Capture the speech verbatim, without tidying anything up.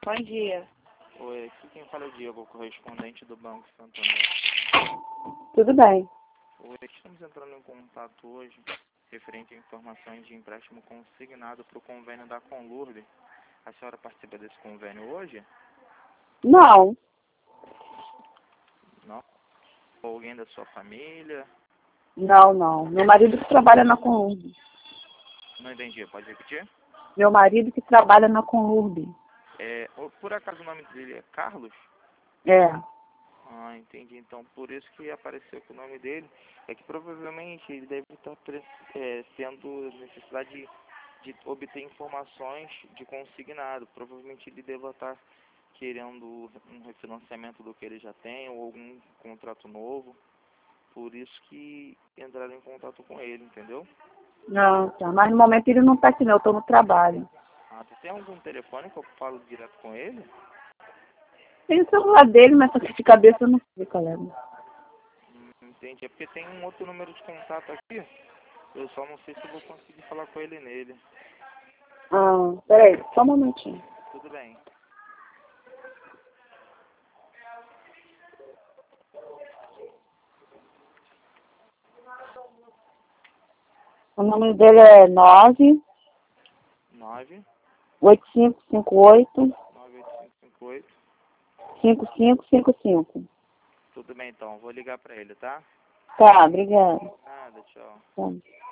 Bom dia. Oi, aqui quem fala é o Diego, correspondente do Banco Santander. Tudo bem. Oi, estamos entrando em contato hoje referente a informações de empréstimo consignado para o convênio da Conlurb. A senhora participa desse convênio hoje? Não, Não? Ou alguém da sua família? não, não. Meu marido que trabalha na Conurb. Não entendi, pode repetir? Meu marido que trabalha na Conurb. É, ou, por acaso o nome dele é Carlos? É. Ah, entendi. Então, por isso que apareceu com o nome dele. É que provavelmente ele deve estar pre- é, tendo necessidade de, de obter informações de consignado. Provavelmente ele deva estar querendo um refinanciamento do que ele já tem ou algum contrato novo. Por isso que entraram em contato com ele, entendeu? Não, tá. Mas no momento ele não tá aqui não, eu tô no trabalho. Ah, tu tem algum telefone que eu falo direto com ele? Tem o celular dele, mas só que de cabeça eu não sei, colega. Hum, entendi. É porque tem um outro número de contato aqui. Eu só não sei se eu vou conseguir falar com ele nele. Ah, peraí, só um momentinho. Tudo bem. O nome dele é nove nove oito cinco cinco oito nove oito cinco cinco oito. cinco cinco cinco cinco. Tudo bem, então. Vou ligar pra ele, tá? Tá, obrigada. Nada, tchau. Tá.